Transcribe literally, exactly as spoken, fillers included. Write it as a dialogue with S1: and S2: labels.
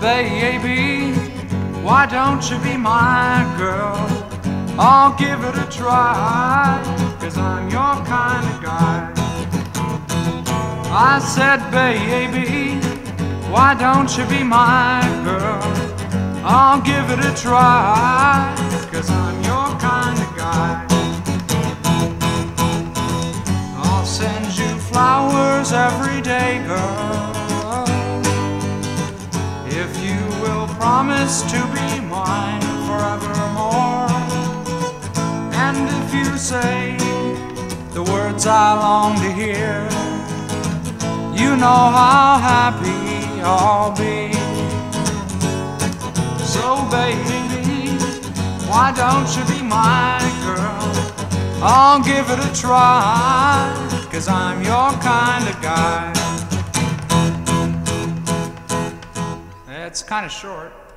S1: Baby, why don't you be my girl? I'll give it a try, 'cause I'm your kind of guy. I said, baby, why don't you be my girl? I'll give it a try, 'cause I'm your kind of guy. I'll send you flowers every day, girl, if you will promise to be mine forevermore. And if you say the words I long to hear, you know how happy I'll be. So baby, why don't you be my girl? I'll give it a try, 'cause I'm your kind of guy. It's kind of short.